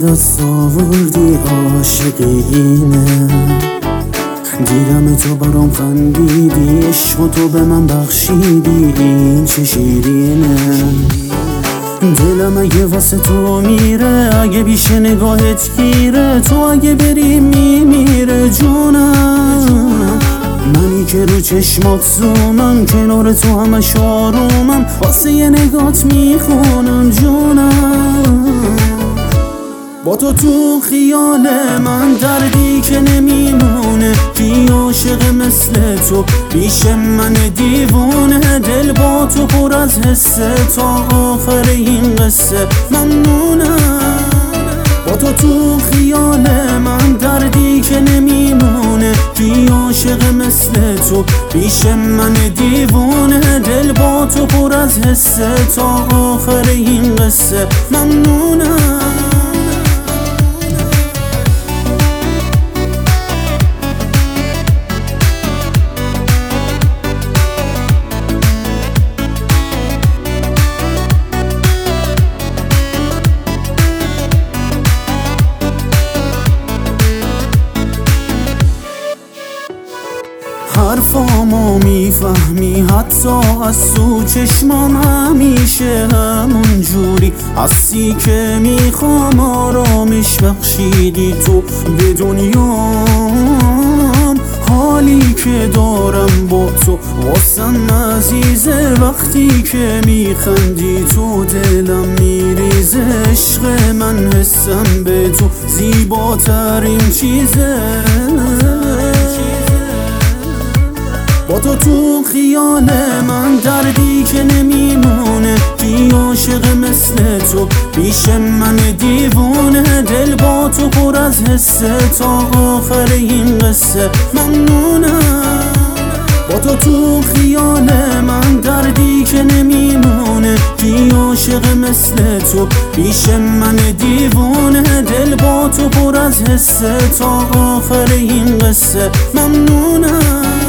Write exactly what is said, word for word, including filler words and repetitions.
دست آوردی عاشقینه، دیدم تو برام خندیدی، عشق تو به من بخشیدی، این چه شیرینه. دلم اگه واسه تو میره، اگه بیشه نگاهت گیره، تو اگه بری میمیره جونم. منی که رو چشمات زومم، کنار تو همش آرومم، واسه یه نگات میخونم جونم. با تو تو خیال من دردی که نمیمونه، کی عاشق مثل تو پیش من دیوونه، دل با تو پر از حسه، تا آخر این قصه ممنونم. با تو تو خیال من دردی که نمیمونه، کی عاشق مثل تو پیش من دیوونه، دل با تو پر از حسه، تا آخر این قصه ممنونم. حرفامو میفهمی حتی از سو چشمام، همیشه همون جوری هستی که میخوام، آرامش بخشیدی تو به دنیام. حالی که دارم با تو واسم عزیزه، وقتی که میخندی تو دلم میریزه، عشق من حسم به تو زیباترین چیزه. با تو تو خیال من دردی که نمیمونه، کی عاشق مثل تو پیش من دیوونه، دل با تو پر از حسه، تا آخر این قصه ممنونم. با تو تو خیال من دردی که نمیمونه، کی عاشق مثل تو پیش من دیوونه، دل با تو پر از حسه، تا آخر این قصه ممنونم.